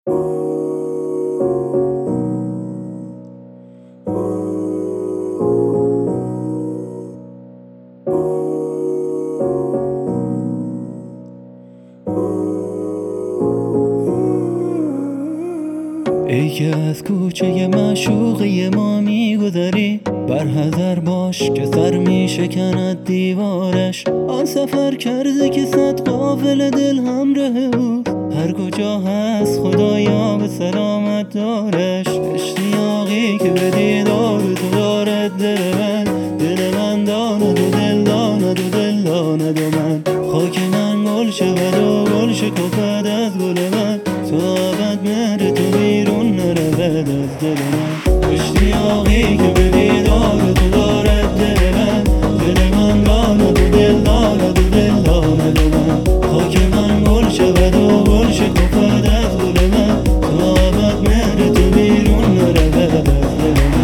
ای که از کوچه معشوقه ما میگذری، بر حذر باش که سر میشکند دیوارش. آن سفر کرده که صد قافل دل همراه او، هر کجا هست خدایا به سلامت دارش. اشتیاقی که به دیدار تو دارد دل من داند و دل داند و دل داند و من. خاک من گل شود و گل شکفد از گل من، تا ابد مهر تو بیرون نرود از دل من. اشتیاقی که به دیدار تو دارد دل من داند و دل داند و دل داند و من. خاک من گل شود و گل شکفد از گل من، تا ابد مهر تو بیرون نرود از دل من.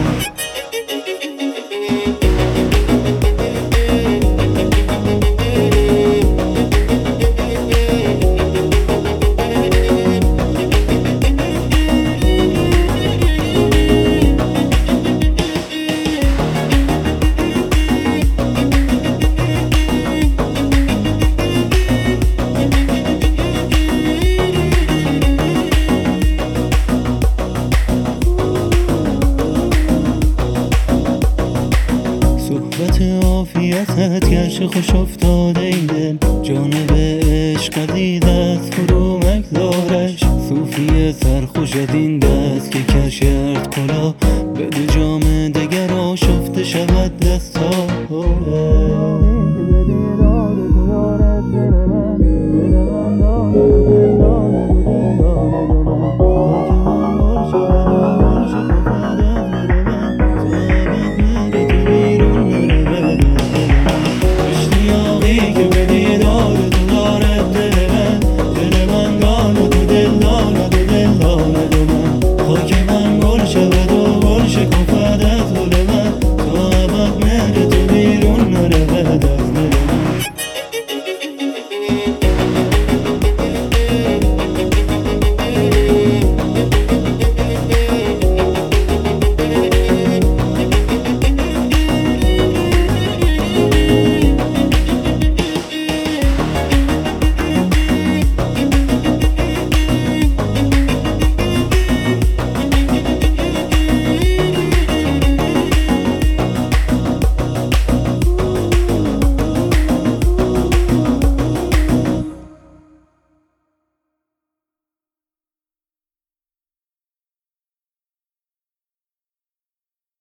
صحبت عافیتت گرچه خوش افتاده ای دل، جانب عشق عزیز از فرو مگذارش. صوفی سرخوش از این دست که کش کرد کلا، به دو جام دگر آشفته شود دستار.